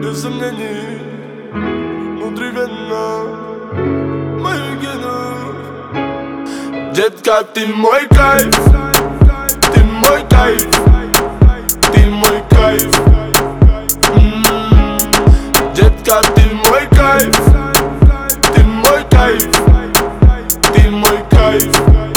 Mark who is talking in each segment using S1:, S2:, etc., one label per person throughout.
S1: без сомнений, внутривенно мои гены. Детка, ты мой кайф, ты мой кайф, ты мой кайф. Детка, ты мой кайф, ты мой кайф, ты мой кайф.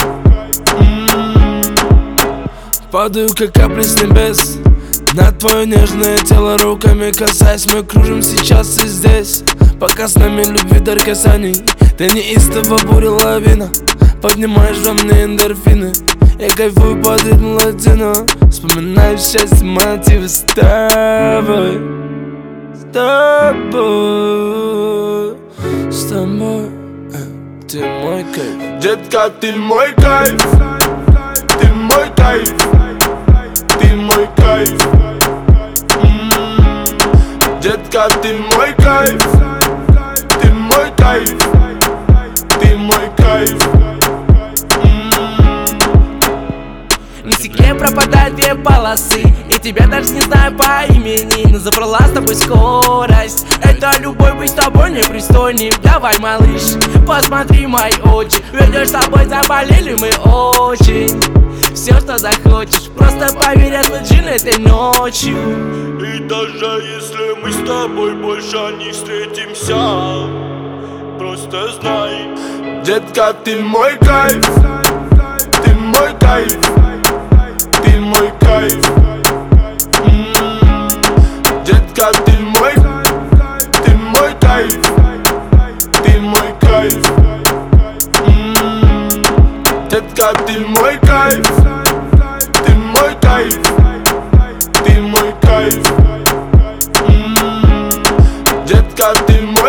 S2: Падаю, как капли с небес на твое нежное тело, руками касаясь. Мы кружим сейчас и здесь, пока с нами любви дар касаний. Ты неистово буря лавина, поднимаешь во мне эндорфины. Я кайфую под ритм латино, вспоминаю счастье, мотивы с тобой. С тобой, с тобой, ты мой кайф.
S1: Детка, ты мой кайф, ты мой кайф, ты мой кайф. Детка, ты мой кайф, ты мой кайф, ты мой кайф.
S3: На стекле пропадают две полосы, я тебя даже не знаю по имени, но забрала с тобой скорость. Это любовь, быть с тобой непристойным. Давай, малыш, посмотри мои очи, ведь с тобой заболели мы очень. Все, что захочешь, просто поверь, отложи этой ночью.
S1: И даже если мы с тобой больше не встретимся, просто знай, детка, ты мой кайф, ты мой кайф, ты мой кайф. Детка, ты мой кайф, ты мой кайф. Детка, ты мой кайф, ты мой кайф, ты мой кайф. Детка, ты мой